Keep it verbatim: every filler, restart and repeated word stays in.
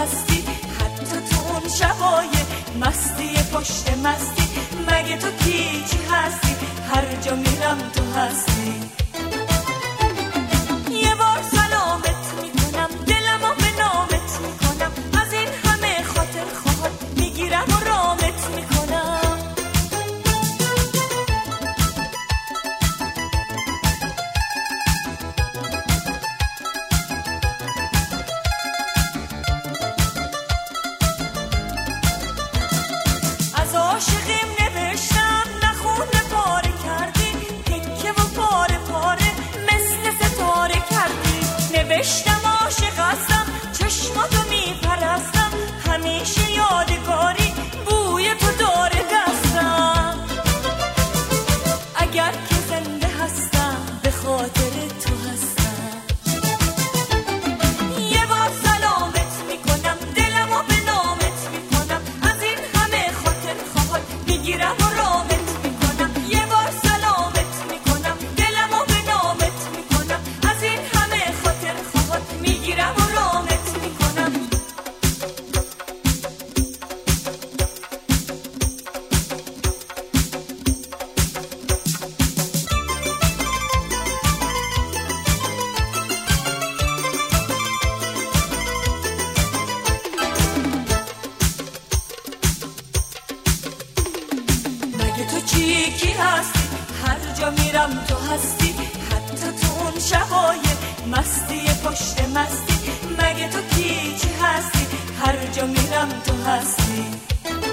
هستی، حتی تو اون شبای مستی پشت مستی. مگه تو کی چی هستی؟ هر جا میرم تو هستی. یه بار سلامت میکنم، دلمو به نامت میکنم، از این همه خاطر خواهد میگیرم و رامت میکنم. از عاشقیم نوشتم نخونه پاره کردی، تکه و پاره پاره مثل ستاره کردی. نوشتم عاشق هستم، چشماتو میپرستم، همیشه یادگاری بوی تو داره دستم. اگر که زنده هستم به خاطر تو هستم. یه بار سلامت میکنم، دلمو به نامت میکنم، از این همه خاطر خواهد میگیرم و رامت میکنم. یه بار سلامت میکنم، دلمو به نامت میکنم، از این همه خاطر خواهد میگیرم و رامت میکنم. مگه تو چی کی هستی؟ هر جا میرم تو هستی، حتی تو اون شبای مستی پشت مستی. مگه تو کی چی هستی؟ هر جا میرم تو هستی.